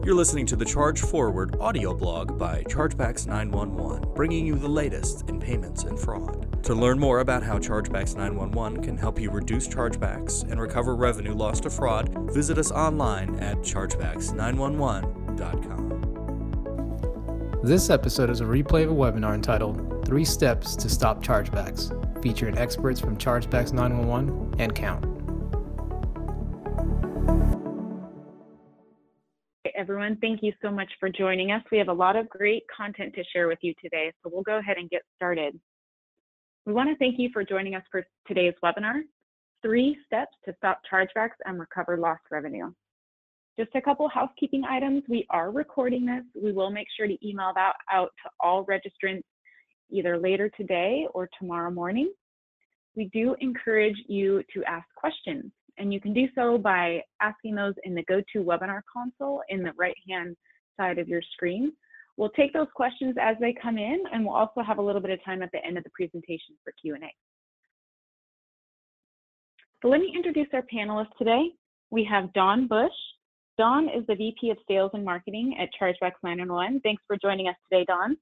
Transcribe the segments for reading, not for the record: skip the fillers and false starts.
You're listening to the Charge Forward audio blog by Chargebacks 911, bringing you the latest in payments and fraud. To learn more about how Chargebacks 911 can help you reduce chargebacks and recover revenue lost to fraud, visit us online at chargebacks911.com. This episode is a replay of a webinar entitled 3 Steps to Stop Chargebacks, featuring experts from Chargebacks 911 and Count. Everyone, thank you so much for joining us. We have a lot of great content to share with you today, so we'll go ahead and get started. We want to thank you for joining us for today's webinar, 3 Steps to Stop Chargebacks and Recover Lost Revenue. Just a couple housekeeping items. We are recording this. We will make sure to email that out to all registrants either later today or tomorrow morning. We do encourage you to ask questions, and you can do so by asking those in the GoToWebinar console in the right-hand side of your screen. We'll take those questions as they come in, and we'll also have a little bit of time at the end of the presentation for Q&A. So let me introduce our panelists today. We have Don Bush. Don is the VP of Sales and Marketing at Chargebacks 911. Thanks for joining us today, Don.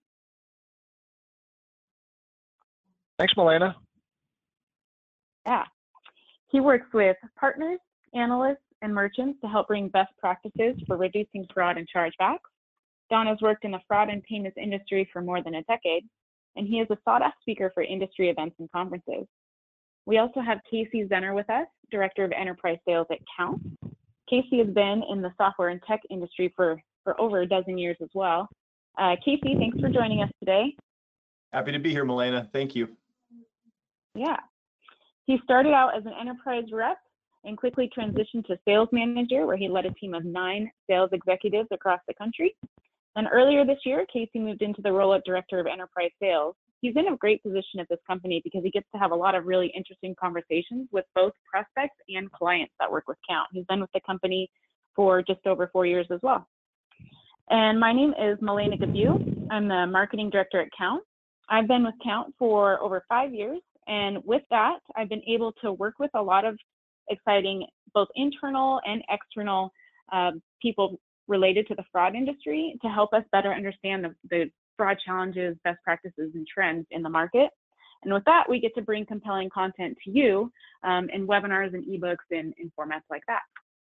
Thanks, Milena. Yeah. He works with partners, analysts, and merchants to help bring best practices for reducing fraud and chargebacks. Don has worked in the fraud and payments industry for more than a decade, and he is a sought-after speaker for industry events and conferences. We also have Casey Zenner with us, Director of Enterprise Sales at Count. Casey has been in the software and tech industry for over a dozen years as well. Casey, thanks for joining us today. Happy to be here, Milena. Thank you. Yeah. He started out as an enterprise rep and quickly transitioned to sales manager, where he led a team of 9 sales executives across the country. And earlier this year, Casey moved into the role of Director of Enterprise Sales. He's in a great position at this company because he gets to have a lot of really interesting conversations with both prospects and clients that work with Count. He's been with the company for just over 4 years as well. And my name is Milena Gabu. I'm the Marketing Director at Count. I've been with Count for over 5 years. And with that, I've been able to work with a lot of exciting, both internal and external people related to the fraud industry to help us better understand the fraud challenges, best practices, and trends in the market. And with that, we get to bring compelling content to you in webinars and ebooks and in formats like that.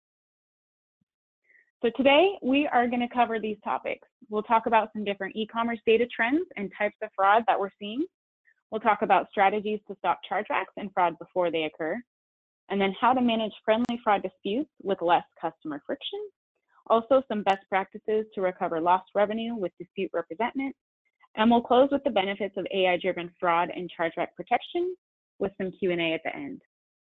So today, we are going to cover these topics. We'll talk about some different e-commerce data trends and types of fraud that we're seeing. We'll talk about strategies to stop chargebacks and fraud before they occur, and then how to manage friendly fraud disputes with less customer friction. Also, some best practices to recover lost revenue with dispute representment. And we'll close with the benefits of AI-driven fraud and chargeback protection with some Q&A at the end.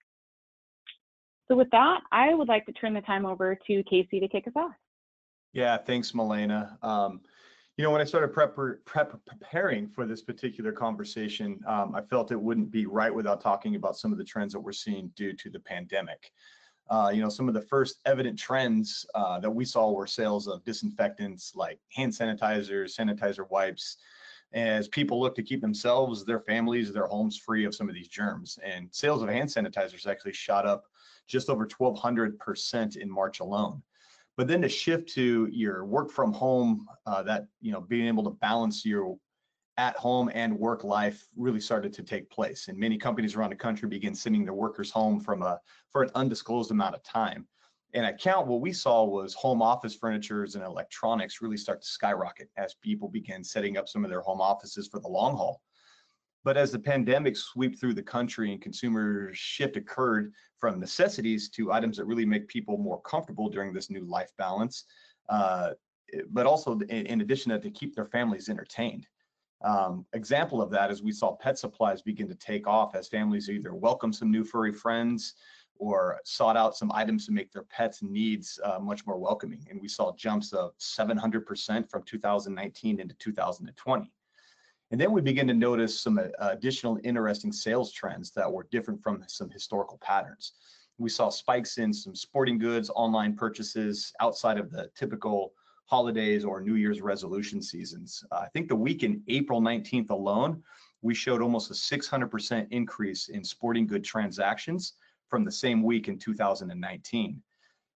So with that, I would like to turn the time over to Casey to kick us off. Yeah, thanks, Milena. When I started preparing for this particular conversation, I felt it wouldn't be right without talking about some of the trends that we're seeing due to the pandemic. Some of the first evident trends that we saw were sales of disinfectants like hand sanitizers, sanitizer wipes, as people look to keep themselves, their families, their homes free of some of these germs. And sales of hand sanitizers actually shot up just over 1,200% in March alone. But then to shift to your work from home, being able to balance your at home and work life really started to take place. And many companies around the country began sending their workers home for an undisclosed amount of time. And at Count, what we saw was home office furnitures and electronics really start to skyrocket as people began setting up some of their home offices for the long haul. But as the pandemic swept through the country and consumer shift occurred from necessities to items that really make people more comfortable during this new life balance, but also in addition to keep their families entertained. Example of that is we saw pet supplies begin to take off as families either welcomed some new furry friends or sought out some items to make their pets' needs much more welcoming. And we saw jumps of 700% from 2019 into 2020. And then we begin to notice some additional interesting sales trends that were different from some historical patterns. We saw spikes in some sporting goods, online purchases outside of the typical holidays or New Year's resolution seasons. I think the week in April 19th alone, we showed almost a 600% increase in sporting good transactions from the same week in 2019.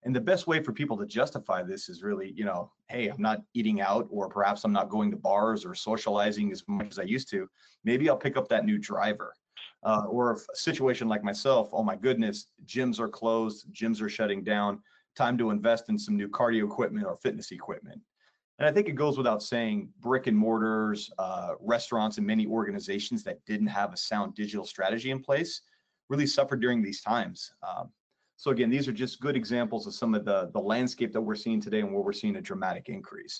And the best way for people to justify this is really, hey, I'm not eating out, or perhaps I'm not going to bars or socializing as much as I used to. Maybe I'll pick up that new driver. Or if a situation like myself, oh my goodness, gyms are closed, gyms are shutting down, time to invest in some new cardio equipment or fitness equipment. And I think it goes without saying, brick and mortars, restaurants, and many organizations that didn't have a sound digital strategy in place really suffered during these times. So again, these are just good examples of some of the landscape that we're seeing today and where we're seeing a dramatic increase.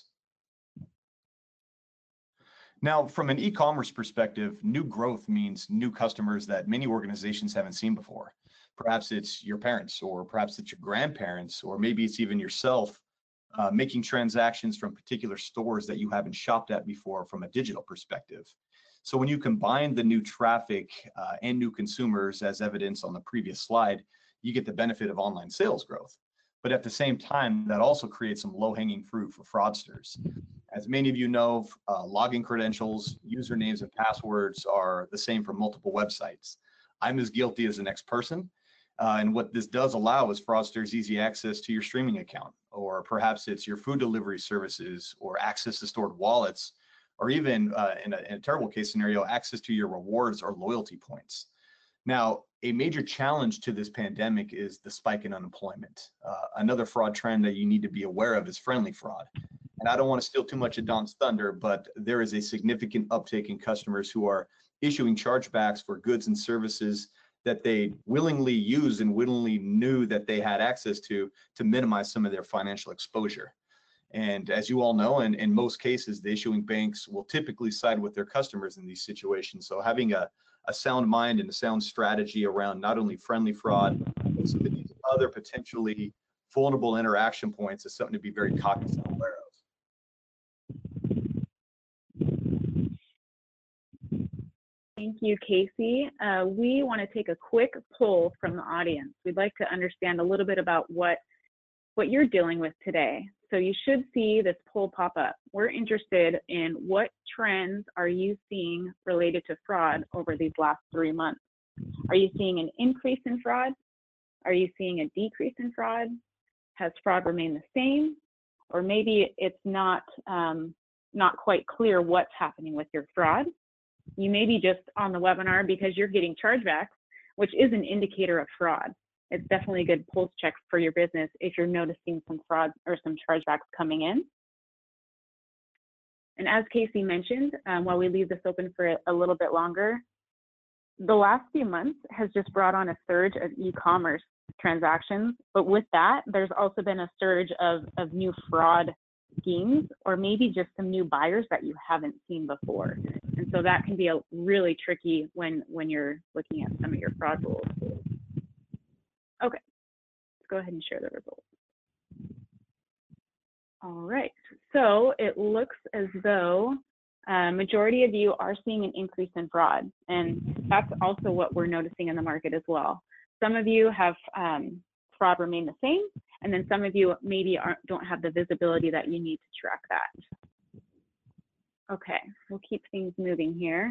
Now, from an e-commerce perspective, new growth means new customers that many organizations haven't seen before. Perhaps it's your parents, or perhaps it's your grandparents, or maybe it's even yourself making transactions from particular stores that you haven't shopped at before from a digital perspective. So when you combine the new traffic and new consumers, as evidenced on the previous slide, you get the benefit of online sales growth. But at the same time, that also creates some low-hanging fruit for fraudsters. As many of you know, login credentials, usernames, and passwords are the same for multiple websites. I'm as guilty as the next person. And what this does allow is fraudsters easy access to your streaming account, or perhaps it's your food delivery services, or access to stored wallets, or even in a terrible case scenario, access to your rewards or loyalty points. Now, a major challenge to this pandemic is the spike in unemployment. Another fraud trend that you need to be aware of is friendly fraud. And I don't want to steal too much of Don's thunder, but there is a significant uptick in customers who are issuing chargebacks for goods and services that they willingly used and willingly knew that they had access to minimize some of their financial exposure. And as you all know, in most cases, the issuing banks will typically side with their customers in these situations. So having a sound mind and a sound strategy around not only friendly fraud, but some of these other potentially vulnerable interaction points is something to be very cognizant and aware of. Thank you, Casey. We want to take a quick poll from the audience. We'd like to understand a little bit about what you're dealing with today. So you should see this poll pop up. We're interested in what trends are you seeing related to fraud over these last 3 months? Are you seeing an increase in fraud? Are you seeing a decrease in fraud? Has fraud remained the same? Or maybe it's not quite clear what's happening with your fraud. You may be just on the webinar because you're getting chargebacks, which is an indicator of fraud. It's definitely a good pulse check for your business if you're noticing some fraud or some chargebacks coming in. And as Casey mentioned, while we leave this open for a little bit longer, the last few months has just brought on a surge of e-commerce transactions. But with that, there's also been a surge of new fraud schemes, or maybe just some new buyers that you haven't seen before. And so that can be a really tricky when you're looking at some of your fraud rules. Okay, let's go ahead and share the results. All right, so it looks as though majority of you are seeing an increase in fraud, and that's also what we're noticing in the market as well. Some of you have fraud remain the same, and then some of you maybe don't have the visibility that you need to track that. Okay, we'll keep things moving here.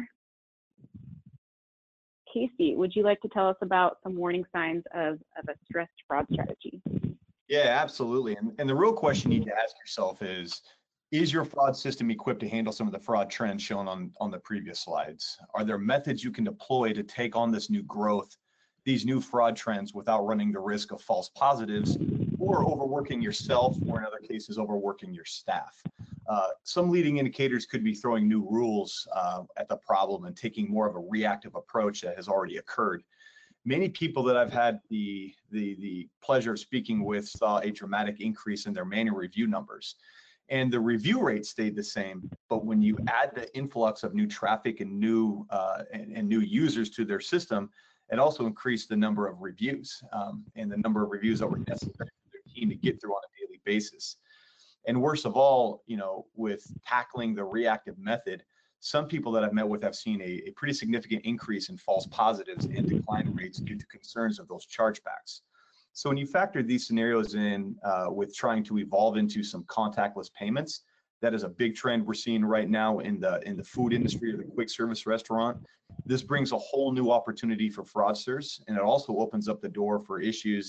Casey, would you like to tell us about some warning signs of a stressed fraud strategy? Yeah, absolutely. And the real question you need to ask yourself is your fraud system equipped to handle some of the fraud trends shown on the previous slides? Are there methods you can deploy to take on this new growth, these new fraud trends, without running the risk of false positives or overworking yourself, or in other cases, overworking your staff? Some leading indicators could be throwing new rules at the problem and taking more of a reactive approach that has already occurred. Many people that I've had the pleasure of speaking with saw a dramatic increase in their manual review numbers. And the review rate stayed the same, but when you add the influx of new traffic and new users to their system, it also increased the number of reviews and the number of reviews that were necessary for their team to get through on a daily basis. And worst of all, with tackling the reactive method, some people that I've met with have seen a pretty significant increase in false positives and decline rates due to concerns of those chargebacks. So when you factor these scenarios in with trying to evolve into some contactless payments, that is a big trend we're seeing right now in the food industry or the quick service restaurant. This brings a whole new opportunity for fraudsters, and it also opens up the door for issues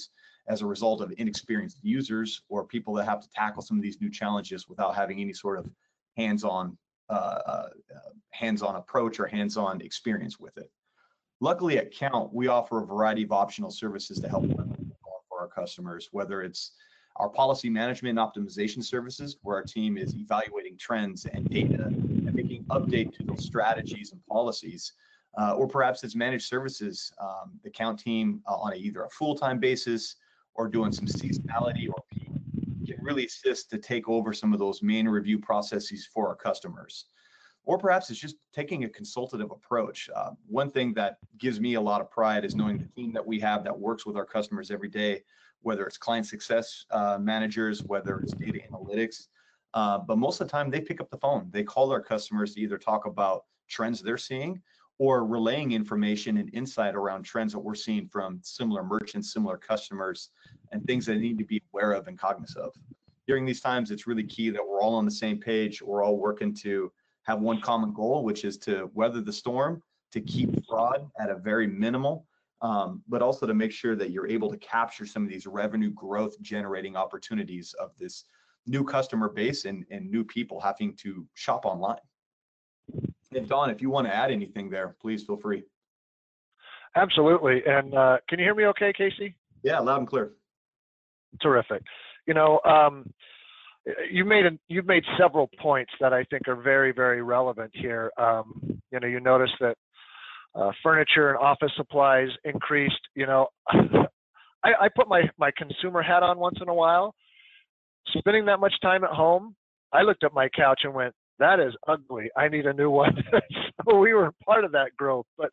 as a result of inexperienced users or people that have to tackle some of these new challenges without having any sort of hands-on approach or hands-on experience with it. Luckily at Kount, we offer a variety of optional services to help for our customers, whether it's our policy management and optimization services, where our team is evaluating trends and data and making update to those strategies and policies, or perhaps it's managed services, the Kount team on either a full-time basis or doing some seasonality or peak can really assist to take over some of those main review processes for our customers. Or perhaps it's just taking a consultative approach. One thing that gives me a lot of pride is knowing the team that we have that works with our customers every day, whether it's client success managers, whether it's data analytics. But most of the time they pick up the phone. They call our customers to either talk about trends they're seeing or relaying information and insight around trends that we're seeing from similar merchants, similar customers, and things that they need to be aware of and cognizant of. During these times, it's really key that we're all on the same page. We're all working to have one common goal, which is to weather the storm, to keep fraud at a very minimal, but also to make sure that you're able to capture some of these revenue growth generating opportunities of this new customer base and new people having to shop online. And Don, if you want to add anything there, please feel free. Absolutely. And can you hear me okay, Casey? Yeah, loud and clear. Terrific. You know, you've made several points that I think are very, very relevant here. You know, you notice that furniture and office supplies increased. You know, I put my consumer hat on once in a while. Spending that much time at home, I looked at my couch and went, that is ugly. I need a new one. So we were part of that growth. But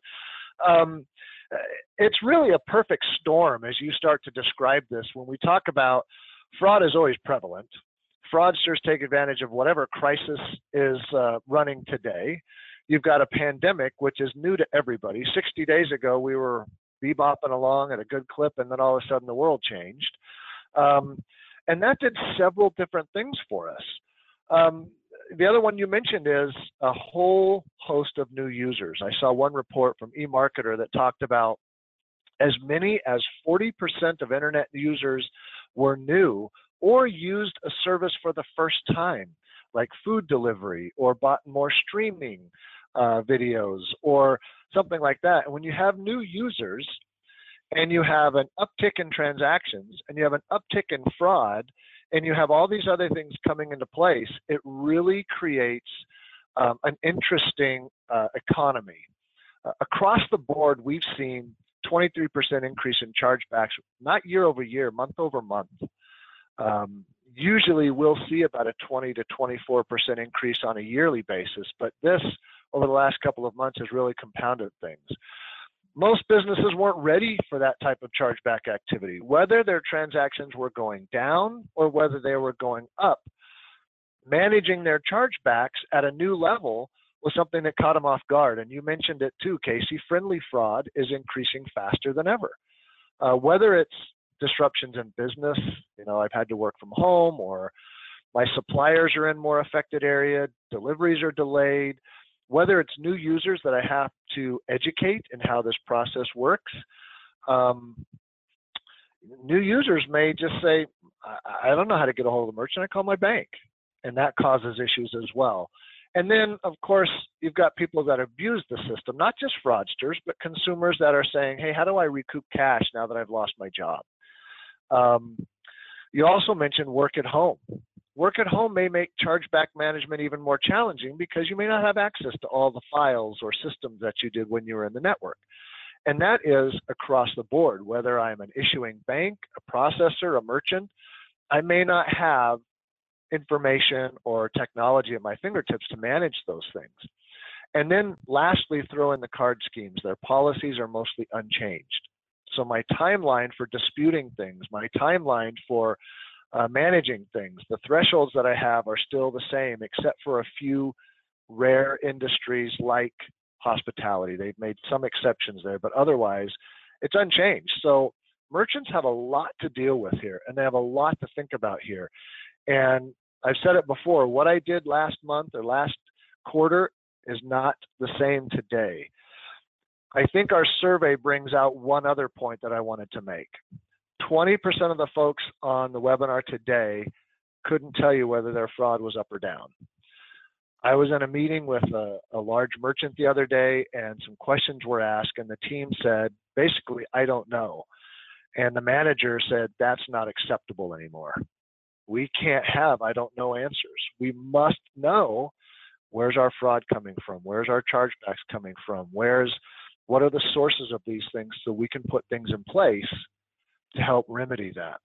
it's really a perfect storm as you start to describe this. When we talk about fraud is always prevalent. Fraudsters take advantage of whatever crisis is running today. You've got a pandemic, which is new to everybody. 60 days ago, we were bebopping along at a good clip, and then all of a sudden the world changed. And that did several different things for us. The other one you mentioned is a whole host of new users. I saw one report from eMarketer that talked about as many as 40% of internet users were new or used a service for the first time, like food delivery, or bought more streaming videos or something like that. And when you have new users and you have an uptick in transactions and you have an uptick in fraud and you have all these other things coming into place, it really creates an interesting economy. Across the board, we've seen 23% increase in chargebacks, not year over year, month over month. Usually we'll see about a 20 to 24% increase on a yearly basis, but this over the last couple of months has really compounded things. Most businesses weren't ready for that type of chargeback activity, whether their transactions were going down or whether they were going up. Managing their chargebacks at a new level was something that caught them off guard. And you mentioned it too, Casey. Friendly fraud is increasing faster than ever. Whether it's disruptions in business, you know, I've had to work from home, or my suppliers are in more affected area, deliveries are delayed, whether it's new users that I have to educate in how this process works. New users may just say, I don't know how to get a hold of the merchant, I call my bank. And that causes issues as well. And then, of course, you've got people that abuse the system, not just fraudsters, but consumers that are saying, hey, how do I recoup cash now that I've lost my job? You also mentioned work at home. Work at home may make chargeback management even more challenging because you may not have access to all the files or systems that you did when you were in the network. And that is across the board, whether I'm an issuing bank, a processor, a merchant, I may not have information or technology at my fingertips to manage those things. And then lastly, throw in the card schemes. Their policies are mostly unchanged. So my timeline for disputing things, my timeline for managing things, the thresholds that I have are still the same, except for a few rare industries like hospitality. They've made some exceptions there, but otherwise it's unchanged. So merchants have a lot to deal with here, and they have a lot to think about here. And I've said it before, what I did last month or last quarter is not the same today. I think our survey brings out one other point that I wanted to make. 20% of the folks on the webinar today couldn't tell you whether their fraud was up or down. I was in a meeting with a large merchant the other day, and some questions were asked, and the team said, basically, I don't know. And the manager said, that's not acceptable anymore. We can't have I don't know answers. We must know, where's our fraud coming from? Where's our chargebacks coming from? What are the sources of these things, so we can put things in place to help remedy that.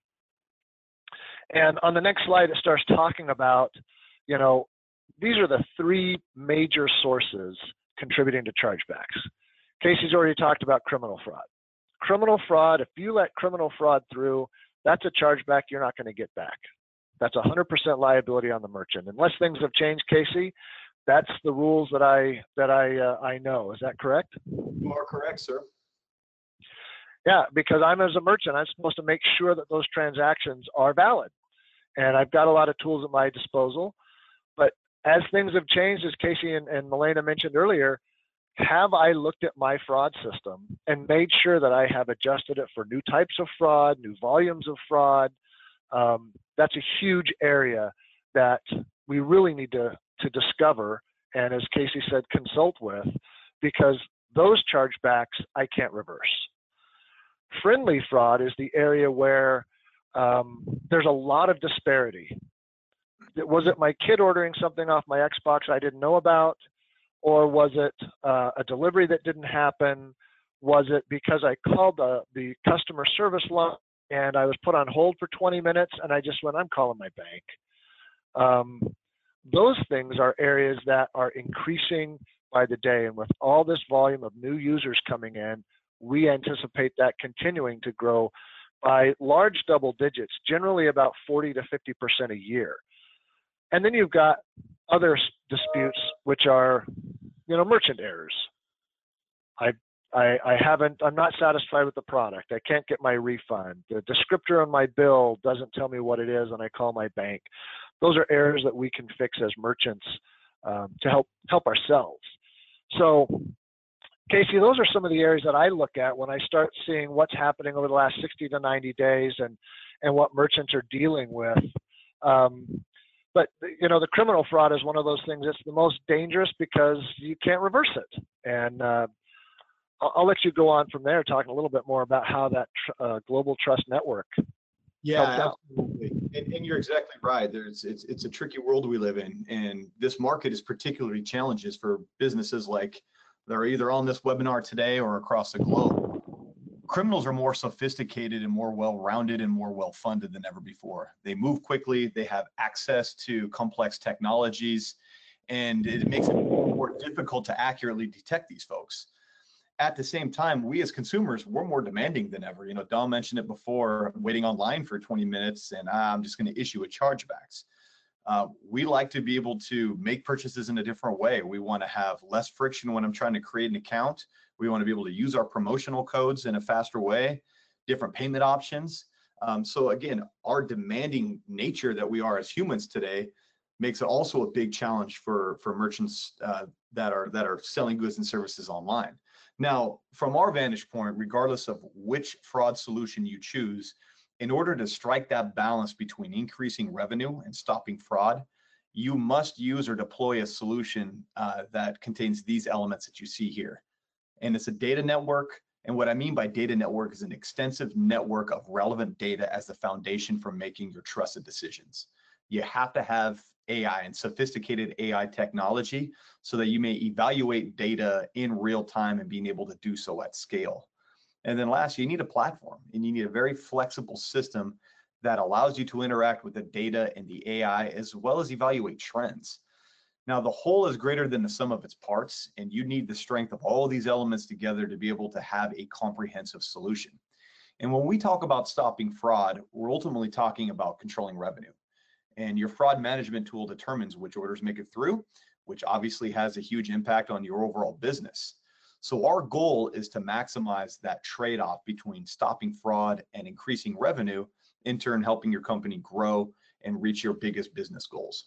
And on the next slide, it starts talking about, you know, these are the three major sources contributing to chargebacks. Casey's already talked about criminal fraud. Criminal fraud, if you let criminal fraud through, that's a chargeback you're not going to get back. That's 100% liability on the merchant. Unless things have changed, Casey, that's the rules that I know. Is that correct? You are correct, sir. Yeah, because I'm as a merchant, I'm supposed to make sure that those transactions are valid. And I've got a lot of tools at my disposal. But as things have changed, as Casey and Milena mentioned earlier, have I looked at my fraud system and made sure that I have adjusted it for new types of fraud, new volumes of fraud? That's a huge area that we really need to discover, and as Casey said, consult with, because those chargebacks I can't reverse. Friendly fraud is the area where there's a lot of disparity. Was it my kid ordering something off my Xbox I didn't know about? Or was it a delivery that didn't happen? Was it because I called the customer service line and I was put on hold for 20 minutes and I just went, I'm calling my bank? Those things are areas that are increasing by the day. And with all this volume of new users coming in, we anticipate that continuing to grow by large double digits, generally about 40 to 50% a year. And then you've got other disputes, which are, you know, merchant errors. I'm not satisfied with the product. I can't get my refund. The descriptor on my bill doesn't tell me what it is, and I call my bank. Those are errors that we can fix as merchants to help ourselves. So, Casey, those are some of the areas that I look at when I start seeing what's happening over the last 60 to 90 days and what merchants are dealing with. But, you know, the criminal fraud is one of those things that's the most dangerous because you can't reverse it. And I'll let you go on from there, talking a little bit more about how that global trust network Yeah, helps out. absolutely. And you're exactly right. It's a tricky world we live in. And this market is particularly challenges for businesses like that are either on this webinar today or across the globe. Criminals are more sophisticated and more well-rounded and more well-funded than ever before. They move quickly, they have access to complex technologies, and it makes it more difficult to accurately detect these folks. At the same time, we as consumers, we're more demanding than ever. You know, Dom mentioned it before, waiting online for 20 minutes and I'm just going to issue a chargebacks. We like to be able to make purchases in a different way. We want to have less friction when I'm trying to create an account. We want to be able to use our promotional codes in a faster way, different payment options. So again, our demanding nature that we are as humans today makes it also a big challenge for merchants that are selling goods and services online. Now, from our vantage point, regardless of which fraud solution you choose, in order to strike that balance between increasing revenue and stopping fraud, you must use or deploy a solution that contains these elements that you see here. And it's a data network. And what I mean by data network is an extensive network of relevant data as the foundation for making your trusted decisions. You have to have AI and sophisticated AI technology so that you may evaluate data in real time and being able to do so at scale. And then last, you need a platform and you need a very flexible system that allows you to interact with the data and the AI as well as evaluate trends. Now, the whole is greater than the sum of its parts, and you need the strength of all of these elements together to be able to have a comprehensive solution. And when we talk about stopping fraud, we're ultimately talking about controlling revenue. And your fraud management tool determines which orders make it through, which obviously has a huge impact on your overall business. So our goal is to maximize that trade-off between stopping fraud and increasing revenue, in turn helping your company grow and reach your biggest business goals.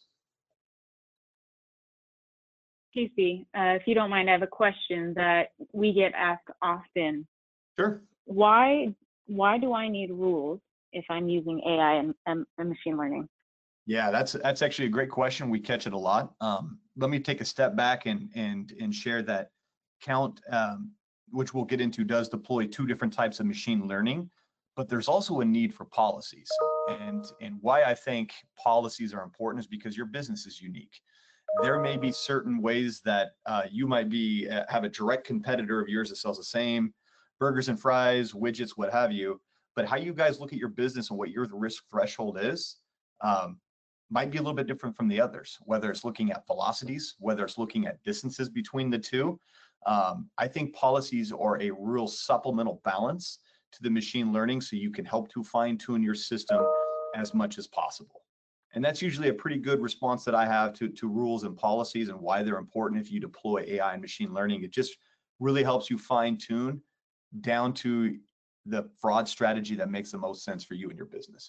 Casey, if you don't mind, I have a question that we get asked often. Sure. Why do I need rules if I'm using AI and machine learning? Yeah, that's actually a great question. We catch it a lot. Let me take a step back and share that Count, which we'll get into, does deploy two different types of machine learning, but there's also a need for policies. And why I think policies are important is because your business is unique. There may be certain ways that you might be have a direct competitor of yours that sells the same burgers and fries, widgets, what have you. But how you guys look at your business and what your risk threshold is might be a little bit different from the others, whether it's looking at velocities, whether it's looking at distances between the two. I think policies are a real supplemental balance to the machine learning, so you can help to fine tune your system as much as possible. And that's usually a pretty good response that I have to rules and policies and why they're important if you deploy AI and machine learning. It just really helps you fine tune down to the fraud strategy that makes the most sense for you and your business.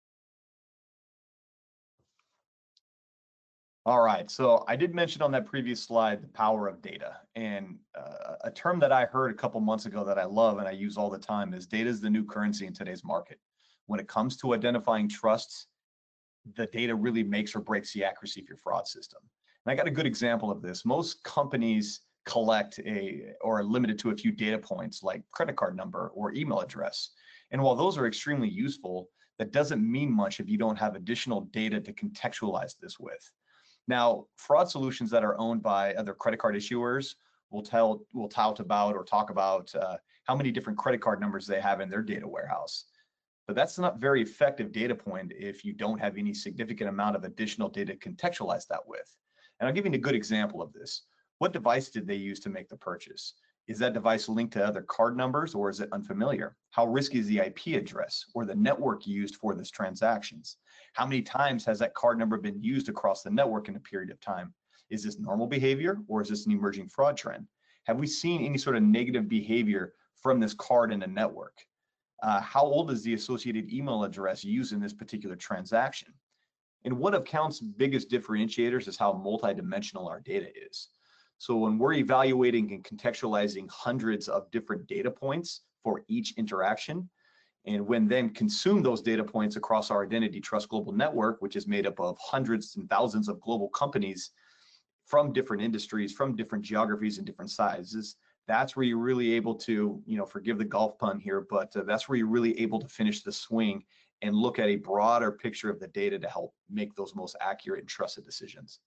All right, so I did mention on that previous slide the power of data, and a term that I heard a couple months ago that I love and I use all the time is data is the new currency in today's market. When it comes to identifying trusts, the data really makes or breaks the accuracy of your fraud system. And I got a good example of this. Most companies collect or are limited to a few data points like credit card number or email address. And while those are extremely useful, that doesn't mean much if you don't have additional data to contextualize this with. Now, fraud solutions that are owned by other credit card issuers will tout about or talk about how many different credit card numbers they have in their data warehouse. But that's not very effective data point if you don't have any significant amount of additional data to contextualize that with. And I'll give you a good example of this. What device did they use to make the purchase? Is that device linked to other card numbers, or is it unfamiliar? How risky is the IP address or the network used for this transactions? How many times has that card number been used across the network in a period of time? Is this normal behavior, or is this an emerging fraud trend? Have we seen any sort of negative behavior from this card in the network? How old is the associated email address used in this particular transaction? And one of Count's biggest differentiators is how multidimensional our data is. So when we're evaluating and contextualizing hundreds of different data points for each interaction, and when then consume those data points across our Identity Trust Global Network, which is made up of hundreds and thousands of global companies from different industries, from different geographies and different sizes, that's where you're really able to, forgive the golf pun here, but that's where you're really able to finish the swing and look at a broader picture of the data to help make those most accurate and trusted decisions.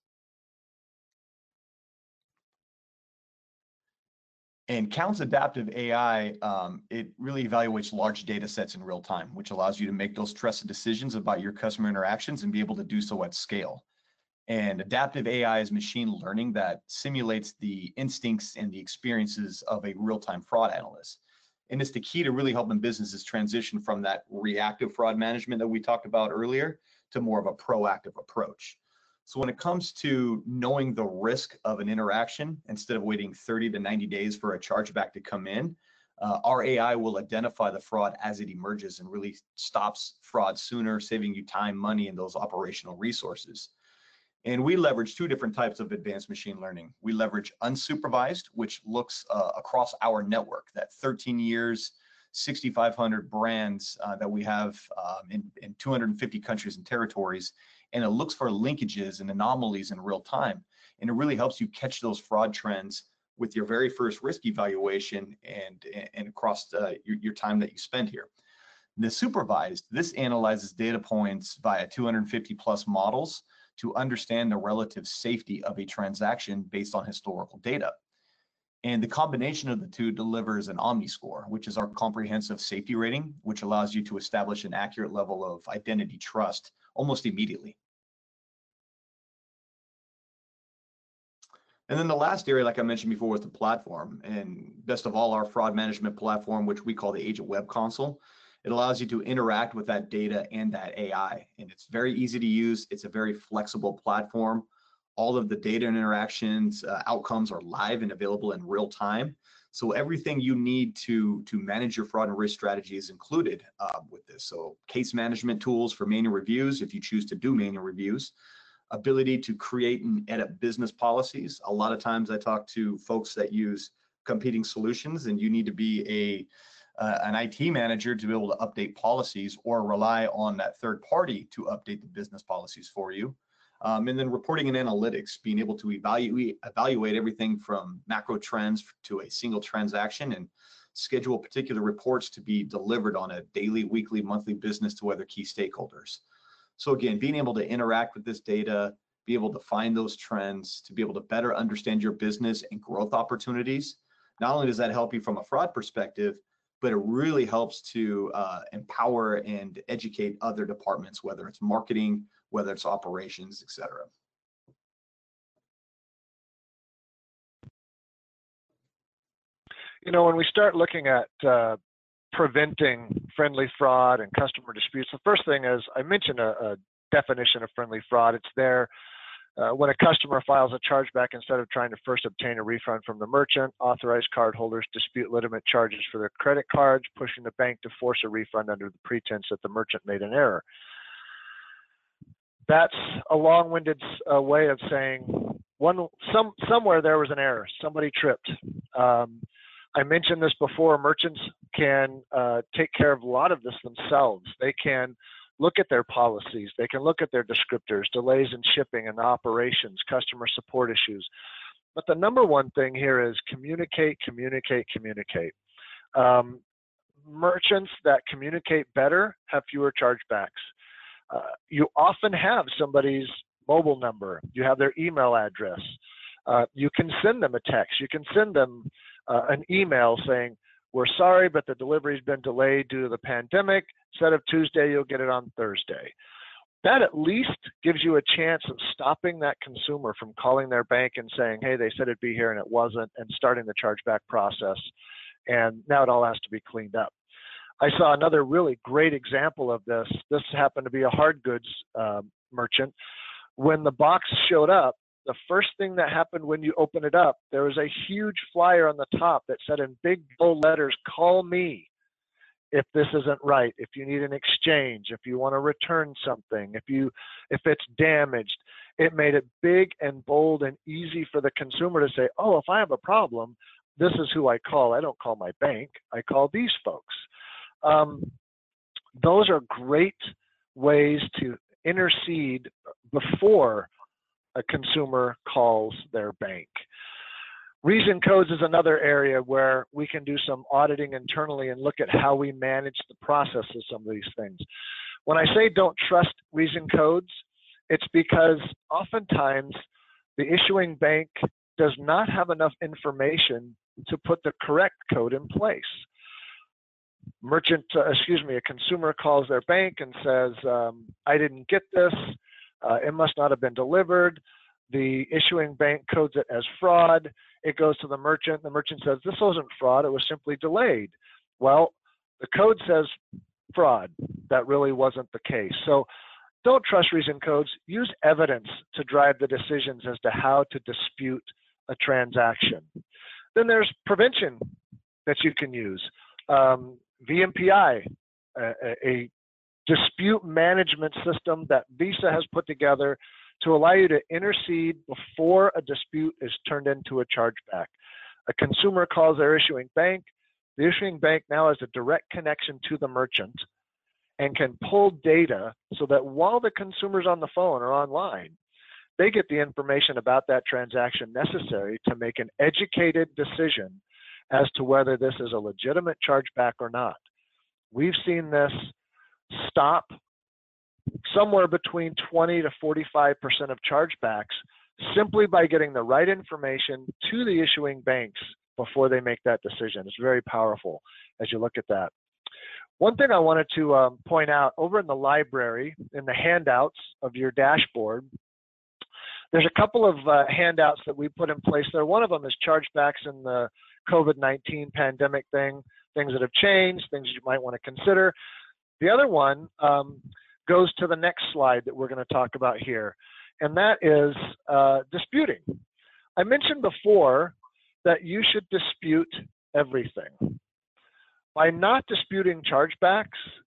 And Count's adaptive AI, it really evaluates large data sets in real time, which allows you to make those trusted decisions about your customer interactions and be able to do so at scale. And adaptive AI is machine learning that simulates the instincts and the experiences of a real-time fraud analyst. And it's the key to really helping businesses transition from that reactive fraud management that we talked about earlier to more of a proactive approach. So when it comes to knowing the risk of an interaction, instead of waiting 30 to 90 days for a chargeback to come in, our AI will identify the fraud as it emerges and really stops fraud sooner, saving you time, money, and those operational resources. And we leverage two different types of advanced machine learning. We leverage unsupervised, which looks across our network, that 13 years, 6,500 brands that we have in 250 countries and territories. And it looks for linkages and anomalies in real time. And it really helps you catch those fraud trends with your very first risk evaluation and across your time that you spend here. The supervised, this analyzes data points via 250 plus models to understand the relative safety of a transaction based on historical data. And the combination of the two delivers an OmniScore, which is our comprehensive safety rating, which allows you to establish an accurate level of identity trust almost immediately. And then the last area, like I mentioned before, was the platform. And best of all, our fraud management platform, which we call the Agent Web Console. It allows you to interact with that data and that AI. And it's very easy to use. It's a very flexible platform. All of the data and interactions, outcomes are live and available in real time. So everything you need to manage your fraud and risk strategy is included with this. So case management tools for manual reviews, if you choose to do manual reviews, ability to create and edit business policies. A lot of times I talk to folks that use competing solutions, and you need to be an IT manager to be able to update policies or rely on that third party to update the business policies for you. And then reporting and analytics, being able to evaluate everything from macro trends to a single transaction and schedule particular reports to be delivered on a daily, weekly, monthly business to other key stakeholders. So again, being able to interact with this data, be able to find those trends, to be able to better understand your business and growth opportunities. Not only does that help you from a fraud perspective, but it really helps to empower and educate other departments, whether it's marketing, whether it's operations, et cetera. You know, when we start looking at preventing friendly fraud and customer disputes, the first thing is, I mentioned a definition of friendly fraud. It's there when a customer files a chargeback, instead of trying to first obtain a refund from the merchant, authorized cardholders dispute legitimate charges for their credit cards, pushing the bank to force a refund under the pretense that the merchant made an error. That's a long-winded way of saying somewhere there was an error. Somebody tripped. I mentioned this before. Merchants can take care of a lot of this themselves. They can look at their policies. They can look at their descriptors, delays in shipping and operations, customer support issues. But the number one thing here is communicate, communicate, communicate. Merchants that communicate better have fewer chargebacks. You often have somebody's mobile number. You have their email address. You can send them a text. You can send them an email saying, "We're sorry, but the delivery's been delayed due to the pandemic. Instead of Tuesday, you'll get it on Thursday." That at least gives you a chance of stopping that consumer from calling their bank and saying, "Hey, they said it'd be here and it wasn't," and starting the chargeback process. And now it all has to be cleaned up. I saw another really great example of this. This happened to be a hard goods merchant. When the box showed up, the first thing that happened when you open it up, there was a huge flyer on the top that said in big bold letters, "Call me if this isn't right, if you need an exchange, if you want to return something, if it's damaged." It made it big and bold and easy for the consumer to say, "Oh, if I have a problem, this is who I call. I don't call my bank. I call these folks." Those are great ways to intercede before a consumer calls their bank. Reason codes is another area where we can do some auditing internally and look at how we manage the process of some of these things. When I say don't trust reason codes, it's because oftentimes the issuing bank does not have enough information to put the correct code in place. A consumer calls their bank and says, "I didn't get this. It must not have been delivered." The issuing bank codes it as fraud. It goes to the merchant. The merchant says, "This wasn't fraud. It was simply delayed." Well, the code says fraud. That really wasn't the case. So don't trust reason codes. Use evidence to drive the decisions as to how to dispute a transaction. Then there's prevention that you can use. VMPI, a dispute management system that Visa has put together to allow you to intercede before a dispute is turned into a chargeback. A consumer calls their issuing bank. The issuing bank now has a direct connection to the merchant and can pull data so that while the consumer's on the phone or online, they get the information about that transaction necessary to make an educated decision as to whether this is a legitimate chargeback or not. We've seen this stop somewhere between 20 to 45% of chargebacks simply by getting the right information to the issuing banks before they make that decision. It's very powerful as you look at that. One thing I wanted to point out, over in the library, in the handouts of your dashboard, there's a couple of handouts that we put in place there. One of them is chargebacks in the COVID-19 pandemic things that have changed, things you might want to consider. The other one goes to the next slide that we're going to talk about here, and that is disputing. I mentioned before that you should dispute everything. By not disputing chargebacks,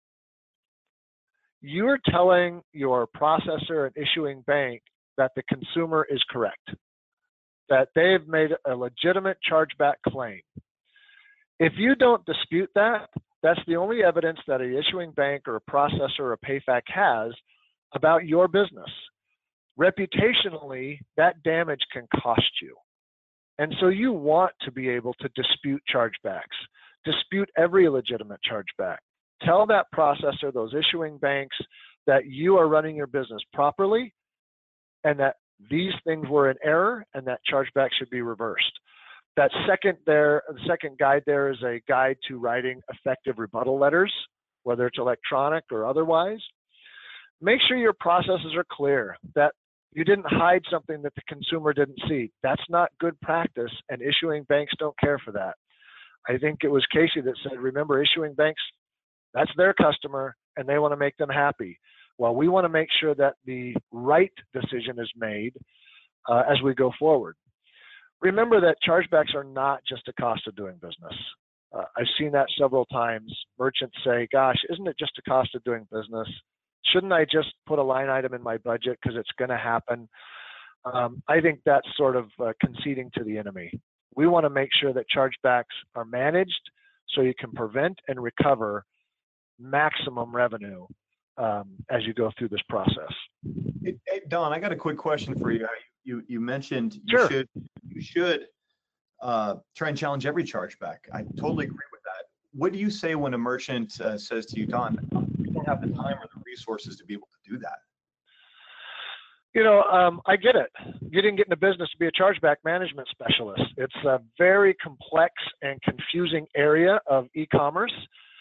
you're telling your processor and issuing bank that the consumer is correct, that they've made a legitimate chargeback claim. If you don't dispute that, that's the only evidence that an issuing bank or a processor or a PayFac has about your business. Reputationally, that damage can cost you. And so you want to be able to dispute chargebacks, dispute every legitimate chargeback. Tell that processor, those issuing banks, that you are running your business properly and that these things were in error and that chargeback should be reversed. That the second guide there is a guide to writing effective rebuttal letters, whether it's electronic or otherwise. Make sure your processes are clear, that you didn't hide something that the consumer didn't see. That's not good practice, and issuing banks don't care for that. I think it was Casey that said, remember, issuing banks, that's their customer, and they want to make them happy. Well, we want to make sure that the right decision is made as we go forward. Remember that chargebacks are not just a cost of doing business. I've seen that several times. Merchants say, gosh, isn't it just a cost of doing business? Shouldn't I just put a line item in my budget because it's going to happen? I think that's sort of conceding to the enemy. We want to make sure that chargebacks are managed so you can prevent and recover maximum revenue as you go through this process. Hey, Don, I got a quick question for you. You mentioned Sure. you should try and challenge every chargeback. I totally agree with that. What do you say when a merchant says to you, Don, we don't have the time or the resources to be able to do that? You know, I get it. You didn't get into business to be a chargeback management specialist. It's a very complex and confusing area of e-commerce.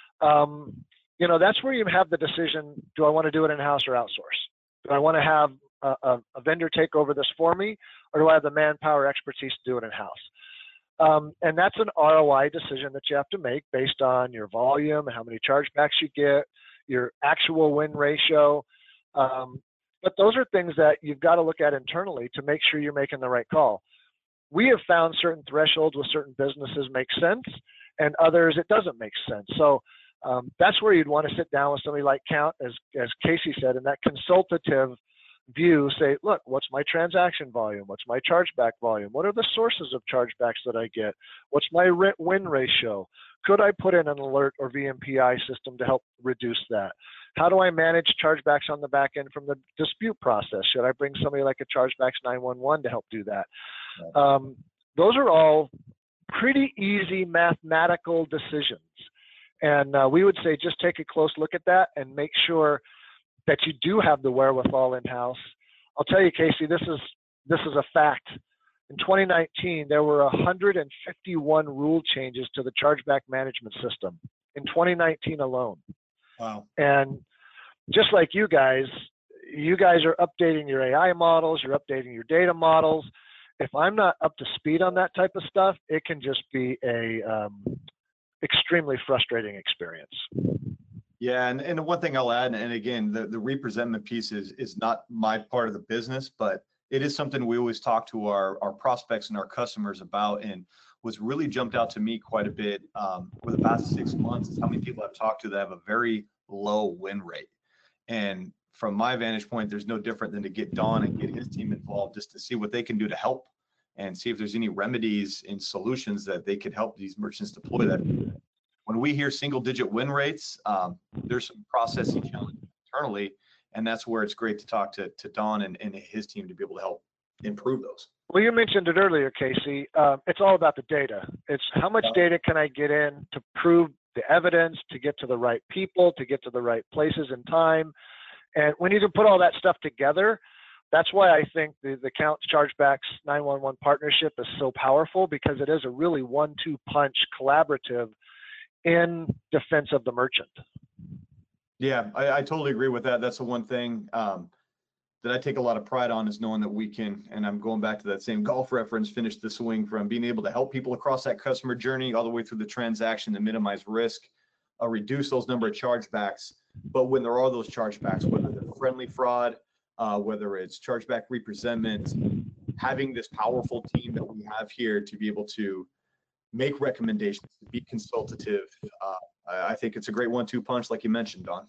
You know, that's where you have the decision, do I want to do it in-house or outsource? Do I want to have a vendor take over this for me, or do I have the manpower expertise to do it in-house? And that's an ROI decision that you have to make based on your volume, how many chargebacks you get, your actual win ratio. But those are things that you've got to look at internally to make sure you're making the right call. We have found certain thresholds with certain businesses make sense, and others it doesn't make sense. So that's where you'd want to sit down with somebody like Count, as Casey said, in that consultative view, say, look, what's my transaction volume? What's my chargeback volume? What are the sources of chargebacks that I get? What's my win ratio? Could I put in an alert or VMPI system to help reduce that? How do I manage chargebacks on the back end from the dispute process? Should I bring somebody like a Chargebacks 911 to help do that? Those are all pretty easy mathematical decisions. And we would say just take a close look at that and make sure that you do have the wherewithal in-house. I'll tell you, Casey, this is a fact. In 2019, there were 151 rule changes to the chargeback management system in 2019 alone. Wow. And just like you guys are updating your AI models, you're updating your data models. If I'm not up to speed on that type of stuff, it can just be a extremely frustrating experience. Yeah, and the one thing I'll add, and again, the representment piece is not my part of the business, but it is something we always talk to our prospects and our customers about, and what's really jumped out to me quite a bit over the past 6 months is how many people I've talked to that have a very low win rate. And from my vantage point, there's no different than to get Don and get his team involved just to see what they can do to help and see if there's any remedies and solutions that they could help these merchants deploy that. When we hear single-digit win rates, there's some processing challenges internally, and that's where it's great to talk to Don and his team to be able to help improve those. Well, you mentioned it earlier, Casey. It's all about the data. It's how much data can I get in to prove the evidence, to get to the right people, to get to the right places and time. And when you can put all that stuff together, that's why I think the Count Chargebacks 911 partnership is so powerful, because it is a really 1-2 punch collaborative in defense of the merchant. Yeah, I totally agree with that. That's the one thing that I take a lot of pride on, is knowing that we can, and I'm going back to that same golf reference, finish the swing, from being able to help people across that customer journey all the way through the transaction to minimize risk, reduce those number of chargebacks. But when there are those chargebacks, whether they're friendly fraud, whether it's chargeback representment, having this powerful team that we have here to be able to make recommendations, to be consultative, I think it's a great 1-2 punch, like you mentioned, Don.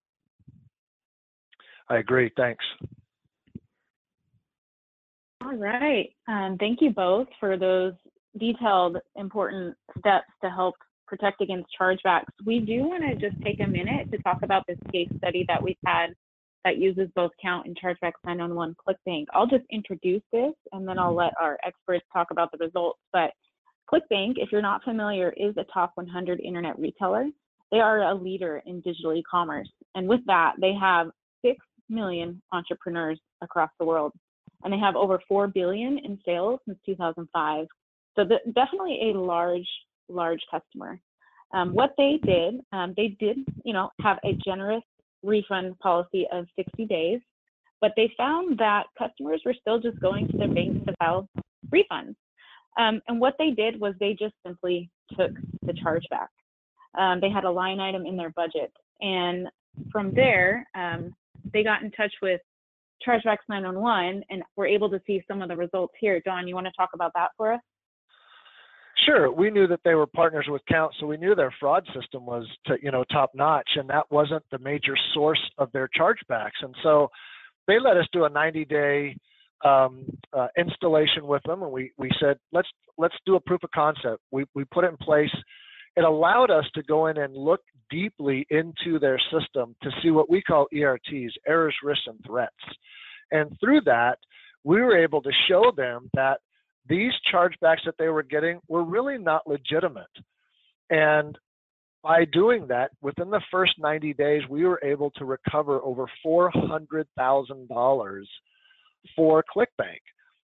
I agree. Thanks. All right. Thank you both for those detailed, important steps to help protect against chargebacks, we do want to just take a minute to talk about this case study that we've had that uses both Kount and Chargebacks 911 ClickBank. I'll just introduce this and then I'll let our experts talk about the results. But ClickBank, if you're not familiar, is a top 100 internet retailer. They are a leader in digital e-commerce. And with that, they have 6 million entrepreneurs across the world. And they have over 4 billion in sales since 2005. So definitely a large customer. What they did have a generous refund policy of 60 days, but they found that customers were still just going to their banks to file refunds. And what they did was they just simply took the chargeback. They had a line item in their budget. And from there, they got in touch with Chargebacks 911 and were able to see some of the results here. Don, you want to talk about that for us? Sure. We knew that they were partners with Kount, so we knew their fraud system was top notch, and that wasn't the major source of their chargebacks. And so they let us do a 90-day installation with them, and we said, let's do a proof of concept. We put it in place. It allowed us to go in and look deeply into their system to see what we call ERTs, errors, risks, and threats. And through that, we were able to show them that these chargebacks that they were getting were really not legitimate. And by doing that, within the first 90 days, we were able to recover over $400,000 for ClickBank.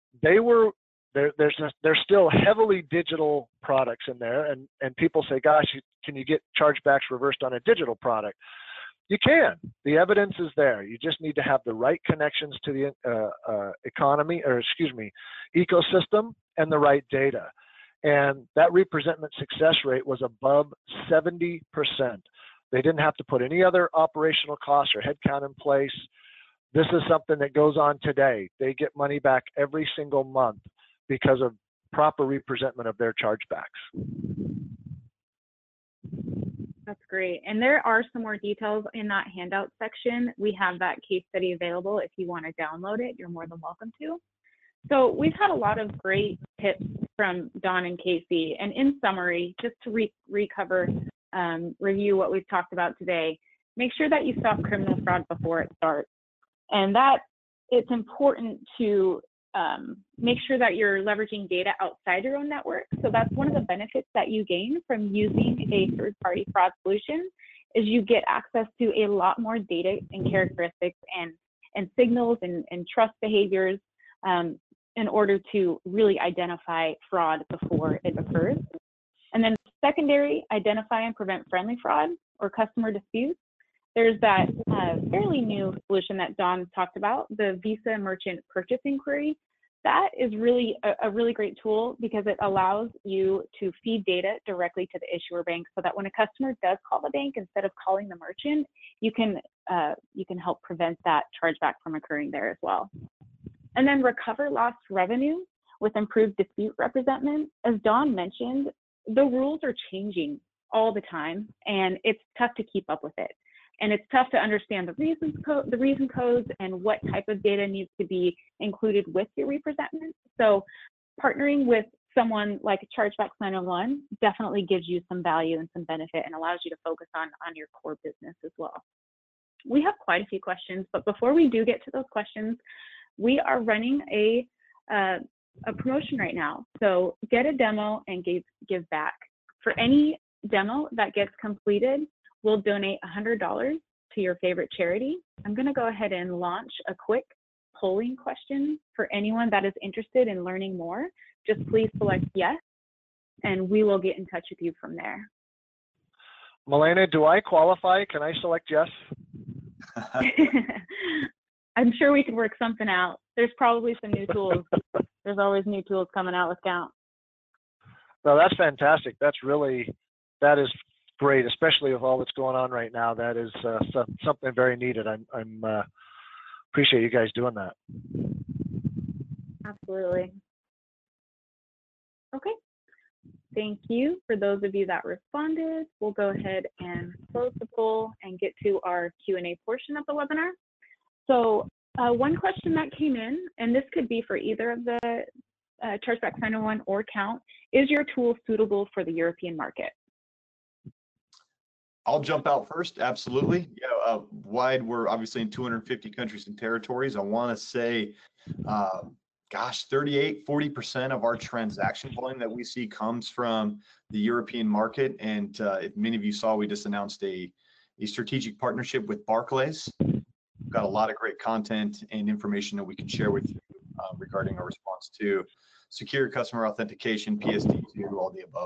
There's still heavily digital products in there, and people say, gosh, can you get chargebacks reversed on a digital product? You can. The evidence is there. You just need to have the right connections to the ecosystem and the right data. And that representment success rate was above 70%. They didn't have to put any other operational costs or headcount in place. This is something that goes on today. They get money back every single month because of proper representment of their chargebacks. That's great. And there are some more details in that handout section. We have that case study available. If you want to download it, you're more than welcome to. So we've had a lot of great tips from Don and Casey. And in summary, just to review what we've talked about today, make sure that you stop criminal fraud before it starts. And that it's important to make sure that you're leveraging data outside your own network. So that's one of the benefits that you gain from using a third-party fraud solution is you get access to a lot more data and characteristics and signals and trust behaviors in order to really identify fraud before it occurs. And then secondary, identify and prevent friendly fraud or customer disputes. There's that fairly new solution that Don talked about, the Visa Merchant Purchase Inquiry. That is really a really great tool because it allows you to feed data directly to the issuer bank so that when a customer does call the bank, instead of calling the merchant, you can help prevent that chargeback from occurring there as well. And then recover lost revenue with improved dispute representment. As Don mentioned, the rules are changing all the time, and it's tough to keep up with it. And it's tough to understand the reason codes and what type of data needs to be included with your representment. So partnering with someone like Chargebacks 911 definitely gives you some value and some benefit and allows you to focus on your core business as well. We have quite a few questions, but before we do get to those questions, we are running a promotion right now. So get a demo and give back. For any demo that gets completed, we'll donate $100 to your favorite charity. I'm going to go ahead and launch a quick polling question for anyone that is interested in learning more. Just please select yes, and we will get in touch with you from there. Milena, do I qualify? Can I select yes? I'm sure we can work something out. There's probably some new tools. There's always new tools coming out with Kount. No, that's fantastic. That is great, especially with all that's going on right now. That is something very needed. I'm appreciate you guys doing that. Absolutely. Okay. Thank you for those of you that responded. We'll go ahead and close the poll and get to our Q&A portion of the webinar. So one question that came in, and this could be for either of the Chargebacks 911 or Kount, is your tool suitable for the European market? I'll jump out first. Absolutely. Yeah. Wide, we're obviously in 250 countries and territories. I want to say, uh, gosh, 40% of our transaction volume that we see comes from the European market. And if many of you saw, we just announced a strategic partnership with Barclays. We've got a lot of great content and information that we can share with you regarding our response to secure customer authentication, PSD2, all the above.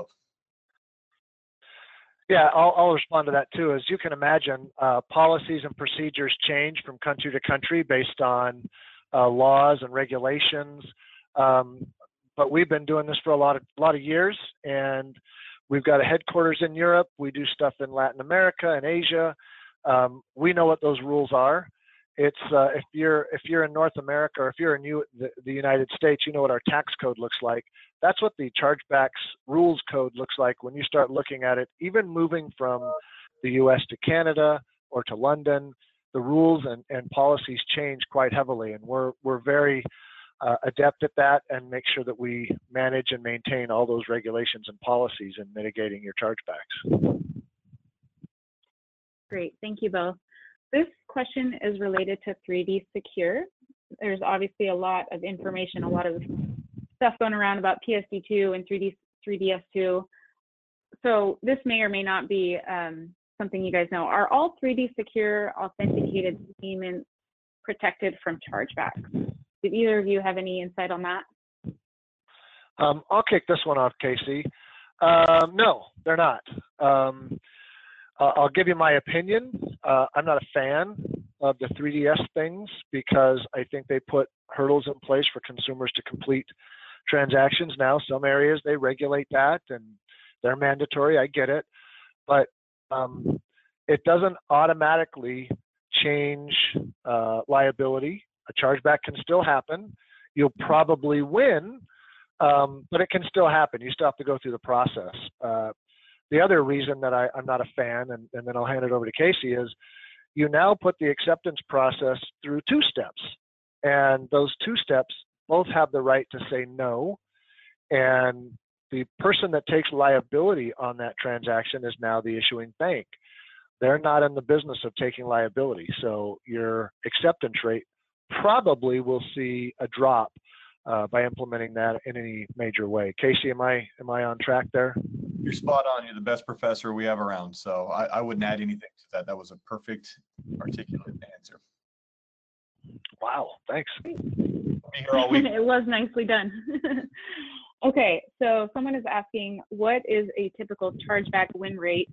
Yeah, I'll respond to that too. As you can imagine, policies and procedures change from country to country based on laws and regulations. But we've been doing this for a lot of years, and we've got a headquarters in Europe. We do stuff in Latin America and Asia. We know what those rules are. It's if you're in North America or if you're in the United States, you know what our tax code looks like. That's what the chargebacks rules code looks like when you start looking at it. Even moving from the U.S. to Canada or to London, the rules and policies change quite heavily, and we're very adept at that and make sure that we manage and maintain all those regulations and policies in mitigating your chargebacks. Great, thank you both. This question is related to 3D Secure. There's obviously a lot of information, a lot of stuff going around about PSD2 and 3DS2. So this may or may not be something you guys know. Are all 3D Secure authenticated payments protected from chargebacks? Did either of you have any insight on that? I'll kick this one off, Casey. No, they're not. I'll give you my opinion. I'm not a fan of the 3DS things because I think they put hurdles in place for consumers to complete transactions. Now, some areas they regulate that and they're mandatory. I get it, but it doesn't automatically change liability. A chargeback can still happen. You'll probably win, but it can still happen. You still have to go through the process. The other reason that I'm not a fan, and then I'll hand it over to Casey, is you now put the acceptance process through 2 steps. And those 2 steps both have the right to say no. And the person that takes liability on that transaction is now the issuing bank. They're not in the business of taking liability. So your acceptance rate probably will see a drop by implementing that in any major way. Casey, am I on track there? You're spot on. You're the best professor we have around. So I wouldn't add anything to that. That was a perfect, articulate answer. Wow, thanks. Be here all week. It was nicely done. Okay, so someone is asking, what is a typical chargeback win rate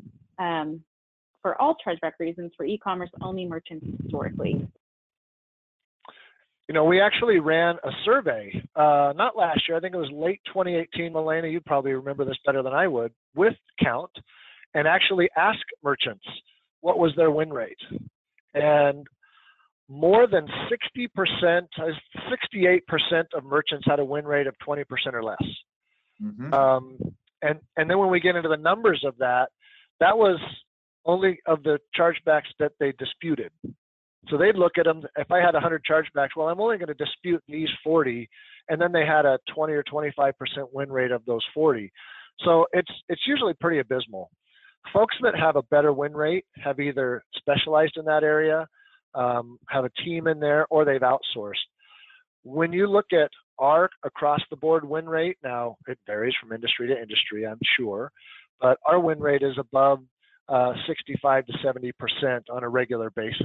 for all chargeback reasons for e-commerce only merchants historically? You know, we actually ran a survey, not last year, I think it was late 2018, Milena, you'd probably remember this better than I would, with Count, and actually asked merchants what was their win rate. And more than 60%, 68% of merchants had a win rate of 20% or less. Mm-hmm. And then when we get into the numbers of that, that was only of the chargebacks that they disputed. So they'd look at them, if I had 100 chargebacks, well, I'm only going to dispute these 40, and then they had a 20 or 25% win rate of those 40. So it's usually pretty abysmal. Folks that have a better win rate have either specialized in that area, have a team in there, or they've outsourced. When you look at our across-the-board win rate, now it varies from industry to industry, I'm sure, but our win rate is above 65 to 70% on a regular basis.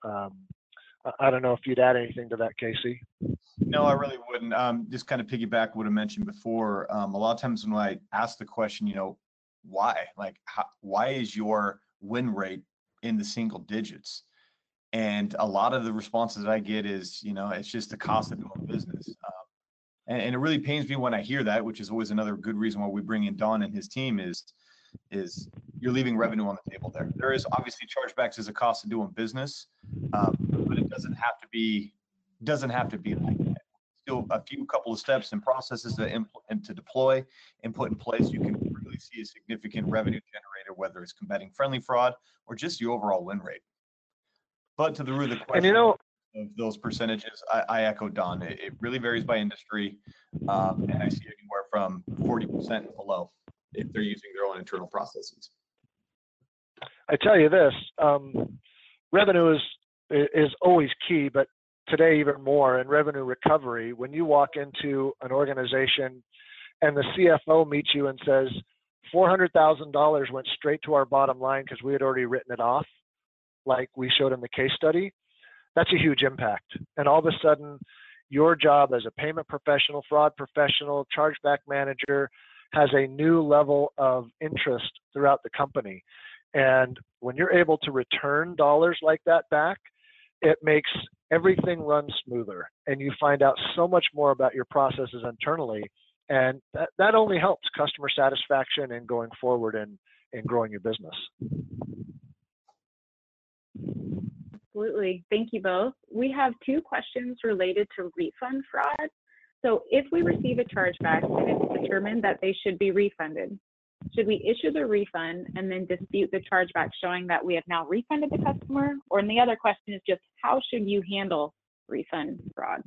I don't know if you'd add anything to that, Casey. No, I really wouldn't. Just kind of piggyback what I mentioned before. A lot of times when I ask the question, you know, why? Like, why is your win rate in the single digits? And a lot of the responses I get is, you know, it's just the cost of doing business. And it really pains me when I hear that, which is always another good reason why we bring in Don and his team is you're leaving revenue on the table there. There is obviously chargebacks as a cost of doing business, but it doesn't have to be like that. Still a couple of steps and processes to deploy and put in place. You can really see a significant revenue generator, whether it's combating friendly fraud or just the overall win rate. But to the root of the question, and you know, of those percentages, I echo Don. It really varies by industry, and I see anywhere from 40% and below if they're using their own internal processes. I tell you this, revenue is always key, but today even more in revenue recovery. When you walk into an organization and the CFO meets you and says, $400,000 went straight to our bottom line because we had already written it off, like we showed in the case study, that's a huge impact. And all of a sudden, your job as a payment professional, fraud professional, chargeback manager has a new level of interest throughout the company. And when you're able to return dollars like that back, it makes everything run smoother. And you find out so much more about your processes internally. And that only helps customer satisfaction and going forward and growing your business. Absolutely. Thank you both. We have 2 questions related to refund fraud. So if we receive a chargeback and it's determined that they should be refunded, should we issue the refund and then dispute the chargeback showing that we have now refunded the customer? Or, and the other question is just, how should you handle refund fraud?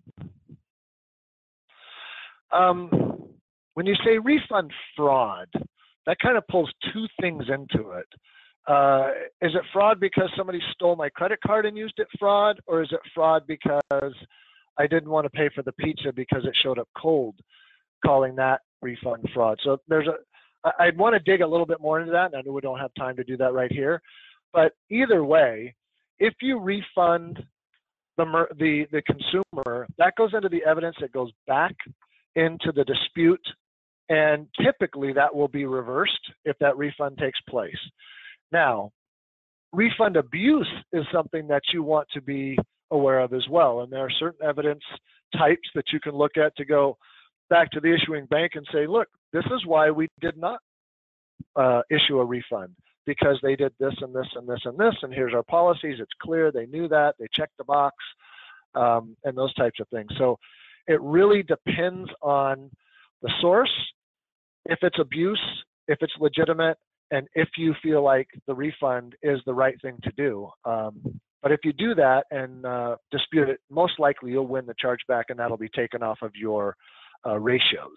When you say refund fraud, that kind of pulls 2 things into it. Is it fraud because somebody stole my credit card and used it fraud? Or is it fraud because I didn't want to pay for the pizza because it showed up cold, calling that refund fraud? So I'd want to dig a little bit more into that, and I know we don't have time to do that right here. But either way, if you refund the consumer, that goes into the evidence that goes back into the dispute, and typically that will be reversed if that refund takes place. Now, refund abuse is something that you want to be aware of as well, and there are certain evidence types that you can look at to go back to the issuing bank and say, look, this is why we did not issue a refund, because they did this and this and this and this, and here's our policies. It's clear they knew that, they checked the box, and those types of things. So it really depends on the source, if it's abuse, if it's legitimate, and if you feel like the refund is the right thing to do. But if you do that and dispute it, most likely you'll win the chargeback, and that'll be taken off of your ratios.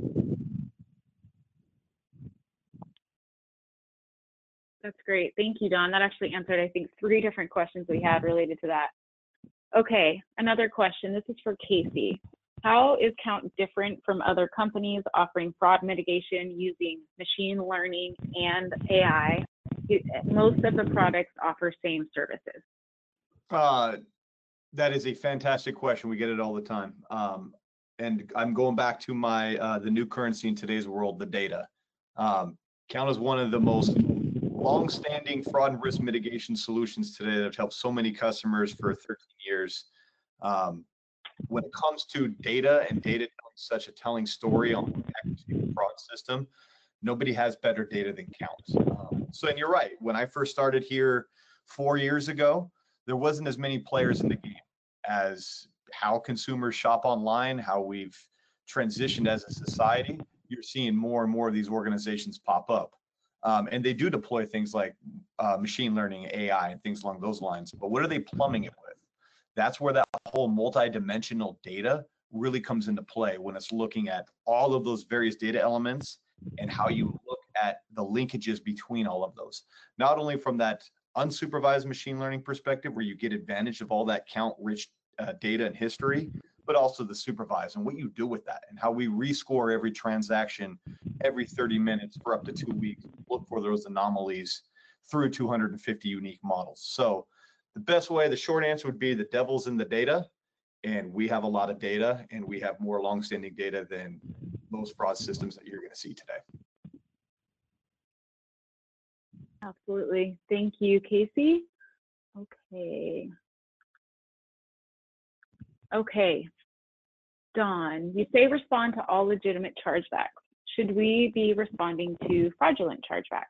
That's great. Thank you, Don. That actually answered, I think, 3 different questions we had related to that. Okay, another question. This is for Casey. How is Kount different from other companies offering fraud mitigation using machine learning and AI? Most of the products offer same services. That is a fantastic question. We get it all the time. And I'm going back to my the new currency in today's world, the data. Kount is one of the most long-standing fraud and risk mitigation solutions today that have helped so many customers for 13 years. When it comes to data and data telling such a telling story on the accuracy of the fraud system, nobody has better data than Kount. So, and you're right, when I first started here 4 years ago, there wasn't as many players in the game as how consumers shop online, how we've transitioned as a society. You're seeing more and more of these organizations pop up. And they do deploy things like machine learning, AI, and things along those lines. But what are they plumbing it with? That's where that whole multi-dimensional data really comes into play, when it's looking at all of those various data elements and how you look at the linkages between all of those. Not only from that unsupervised machine learning perspective, where you get advantage of all that Kount-rich data and history, but also the supervised and what you do with that, and how we rescore every transaction every 30 minutes for up to 2 weeks, look for those anomalies through 250 unique models. So the best way, the short answer would be the devil's in the data, and we have a lot of data, and we have more longstanding data than most fraud systems that you're going to see today. Absolutely. Thank you, Casey. Okay. Don, you say respond to all legitimate chargebacks. Should we be responding to fraudulent chargebacks?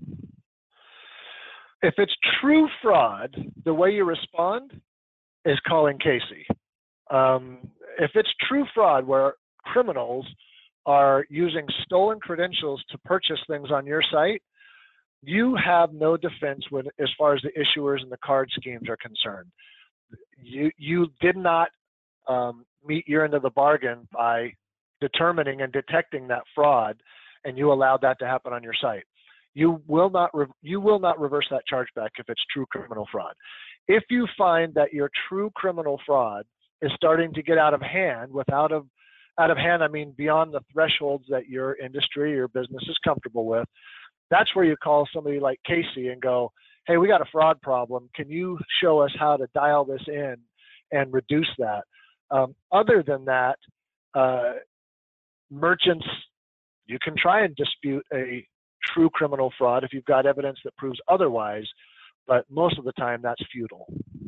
If it's true fraud, the way you respond is calling Casey. If it's true fraud where criminals are using stolen credentials to purchase things on your site, you have no defense as far as the issuers and the card schemes are concerned. You did not meet your end of the bargain by determining and detecting that fraud, and you allowed that to happen on your site. you will not reverse that chargeback if it's true criminal fraud. If you find that your true criminal fraud is starting to get out of hand, I mean beyond the thresholds that your industry, your business is comfortable with, that's where you call somebody like Casey and go, hey, we got a fraud problem. Can you show us how to dial this in and reduce that? Other than that, merchants, you can try and dispute a true criminal fraud if you've got evidence that proves otherwise, but most of the time that's futile.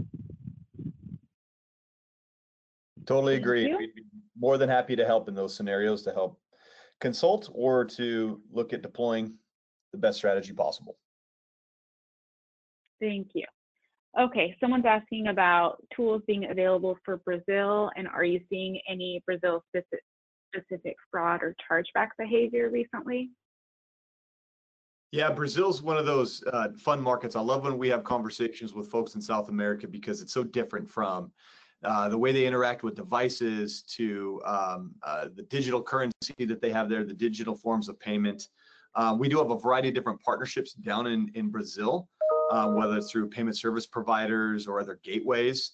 Totally Thank agree. you. We'd be more than happy to help in those scenarios, to help consult or to look at deploying the best strategy possible. Thank you. Okay, someone's asking about tools being available for Brazil, and are you seeing any Brazil specific fraud or chargeback behavior recently? Yeah, Brazil's one of those fun markets. I love when we have conversations with folks in South America because it's so different from the way they interact with devices to the digital currency that they have there, the digital forms of payment. We do have a variety of different partnerships down in Brazil, whether it's through payment service providers or other gateways.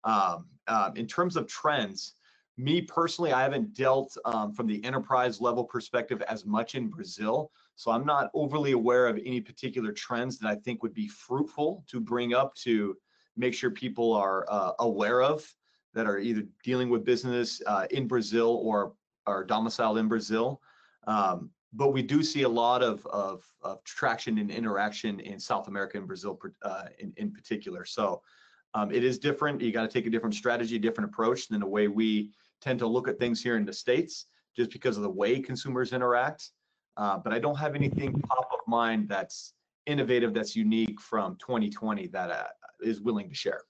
In terms of trends, me personally, I haven't dealt from the enterprise level perspective as much in Brazil. So I'm not overly aware of any particular trends that I think would be fruitful to bring up to make sure people are aware of, that are either dealing with business in Brazil or are domiciled in Brazil. But we do see a lot of traction and interaction in South America and Brazil in particular. So it is different. You got to take a different strategy, different approach than the way we tend to look at things here in the States, just because of the way consumers interact. But I don't have anything top of mind that's innovative, that's unique from 2020 that is willing to share.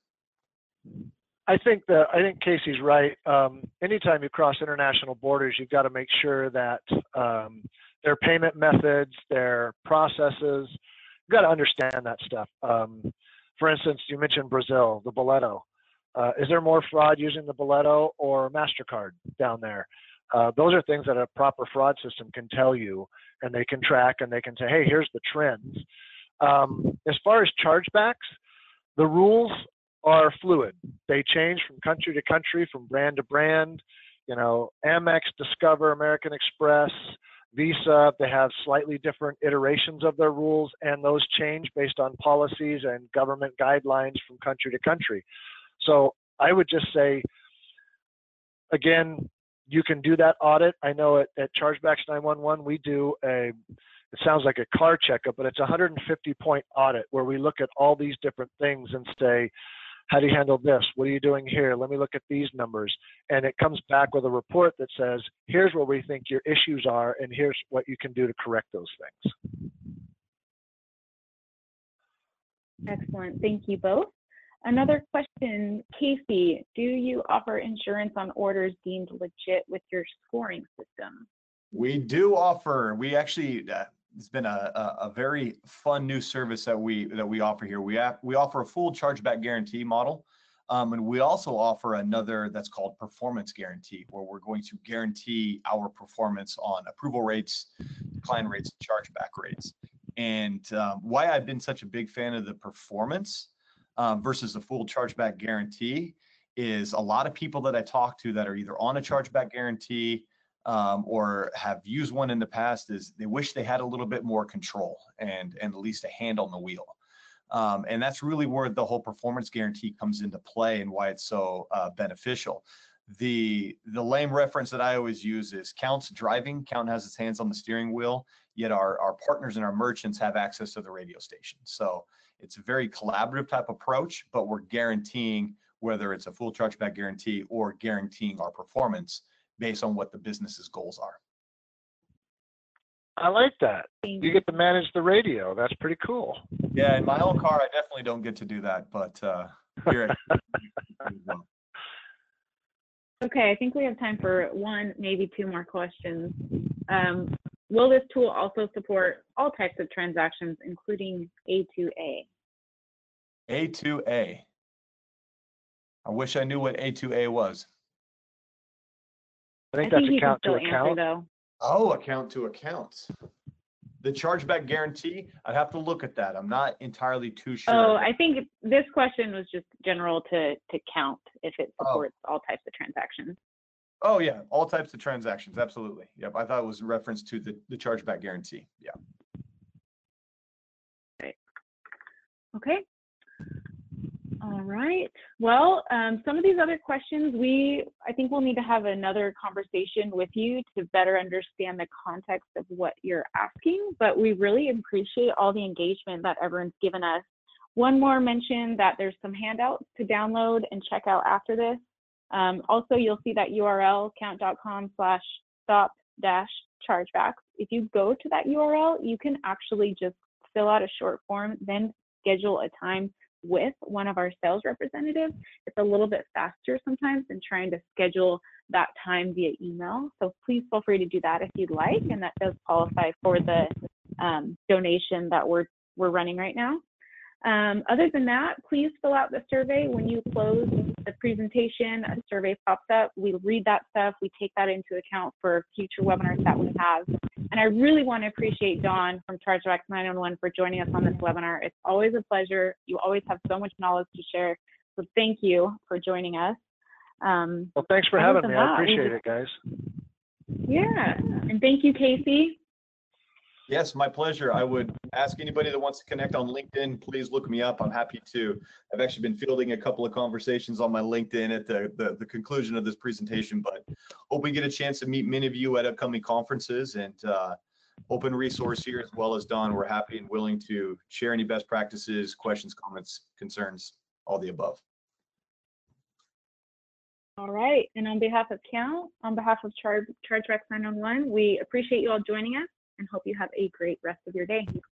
I think Casey's right. Anytime you cross international borders, you've got to make sure that their payment methods, their processes, you've got to understand that stuff. For instance, you mentioned Brazil, the boleto. Is there more fraud using the boleto or MasterCard down there? Those are things that a proper fraud system can tell you, and they can track, and they can say, hey, here's the trends. As far as chargebacks, the rules are fluid. They change from country to country, from brand to brand. You know, Amex, Discover, American Express, Visa, they have slightly different iterations of their rules, and those change based on policies and government guidelines from country to country. So I would just say, again, you can do that audit. I know at Chargebacks 911, we do it sounds like a car checkup, but it's a 150-point audit where we look at all these different things and say, how do you handle this? What are you doing here? Let me look at these numbers. And it comes back with a report that says, here's where we think your issues are, and here's what you can do to correct those things. Excellent. Thank you both. Another question, Casey, do you offer insurance on orders deemed legit with your scoring system? We do offer. We actually, it's been a very fun new service that we offer here. We offer a full chargeback guarantee model, and we also offer another that's called performance guarantee, where we're going to guarantee our performance on approval rates, decline rates, and chargeback rates. And why I've been such a big fan of the performance versus the full chargeback guarantee is a lot of people that I talk to that are either on a chargeback guarantee or have used one in the past is they wish they had a little bit more control and at least a hand on the wheel. And that's really where the whole performance guarantee comes into play and why it's so beneficial. The lame reference that I always use is Count's driving. Count has his hands on the steering wheel, yet our partners and our merchants have access to the radio station. So it's a very collaborative type approach, but we're guaranteeing, whether it's a full chargeback guarantee or guaranteeing our performance based on what the business's goals are. I like that. You get to manage the radio. That's pretty cool. Yeah, in my own car, I definitely don't get to do that, but here well. Okay, I think we have time for one, maybe two more questions. Will this tool also support all types of transactions, including A2A? A2A. I wish I knew what A2A was. I think that's account to answer, account. though. Oh, account to account. The chargeback guarantee, I'd have to look at that. I'm not entirely too sure. Oh, I think this question was just general to count if it supports all types of transactions. Oh yeah, all types of transactions, absolutely. Yep, I thought it was a reference to the chargeback guarantee. Yeah. Great. Okay. All right. Well, some of these other questions, I think we'll need to have another conversation with you to better understand the context of what you're asking, but we really appreciate all the engagement that everyone's given us. One more mention that there's some handouts to download and check out after this. Also, you'll see that URL, count.com/stop-chargebacks. If you go to that URL, you can actually just fill out a short form, then schedule a time with one of our sales representatives. It's a little bit faster sometimes than trying to schedule that time via email. So please feel free to do that if you'd like, and that does qualify for the donation that we're running right now. Other than that, please fill out the survey. When you close the presentation, a survey pops up. We read that stuff. We take that into account for future webinars that we have. And I really want to appreciate Dawn from Chargebacks 911 for joining us on this webinar. It's always a pleasure. You always have so much knowledge to share. So thank you for joining us. Well, thanks for having me. I appreciate it, guys. Yeah. And thank you, Casey. Yes, my pleasure. I would ask anybody that wants to connect on LinkedIn, please look me up. I'm happy to. I've actually been fielding a couple of conversations on my LinkedIn at the conclusion of this presentation, but hope we get a chance to meet many of you at upcoming conferences, and open resource here, as well as Dawn. We're happy and willing to share any best practices, questions, comments, concerns, all the above. All right. And on behalf of Count, on behalf of Chargebacks 911, we appreciate you all joining us and hope you have a great rest of your day.